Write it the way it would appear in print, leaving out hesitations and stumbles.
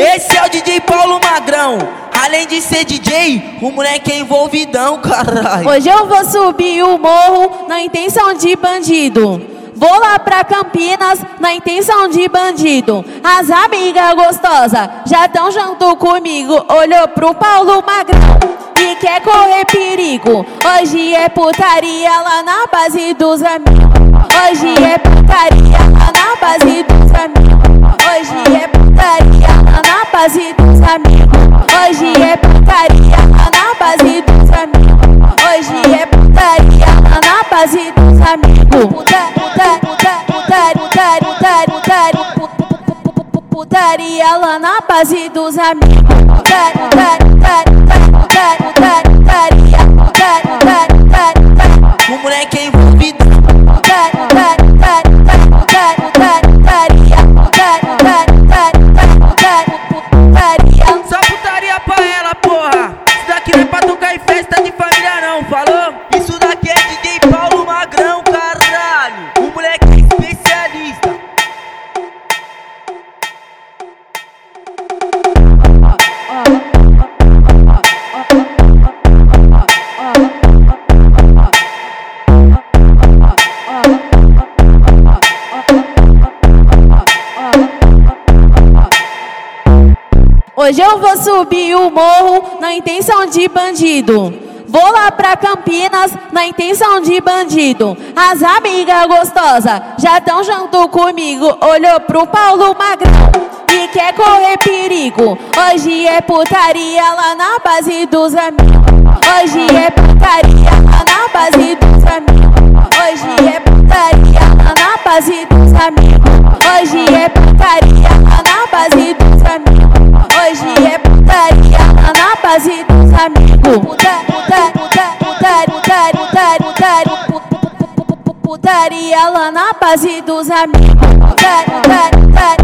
Esse é o DJ Paulo Magrão. Além de ser DJ, o moleque é envolvidão, caralho. Hoje eu vou subir o morro na intenção de bandido. Vou lá pra Campinas na intenção de bandido. As amigas gostosas já tão junto comigo. Olhou pro Paulo Magrão e quer correr perigo. Hoje é putaria lá na base dos amigos. Hoje é putaria lá na base dos amigos. Hoje é putaria lá na base dos amigos. Hoje é putaria lá na base dos amigos. Hoje é putaria lá na base dos amigos. Putaria lá na base dos amigos. O moleque é envolvido. Só putaria pra ela, porra. Isso daqui não é pra tocar em festa de família não, falou? Isso daqui é DJ Paulo Magrão, caralho. O moleque é especialista. Hoje eu vou subir o morro na intenção de bandido. Vou lá pra Campinas na intenção de bandido. As amigas gostosas já tão junto comigo. Olhou pro Paulo Magrão e quer correr perigo. Hoje é putaria lá na base dos amigos. Hoje é putaria lá na base dos amigos. Hoje é putaria lá na base dos amigos. Hoje é putaria lá na base dos amigos. Hoje é putaria lá na base dos amigos. Putaria lá na base dos amigos.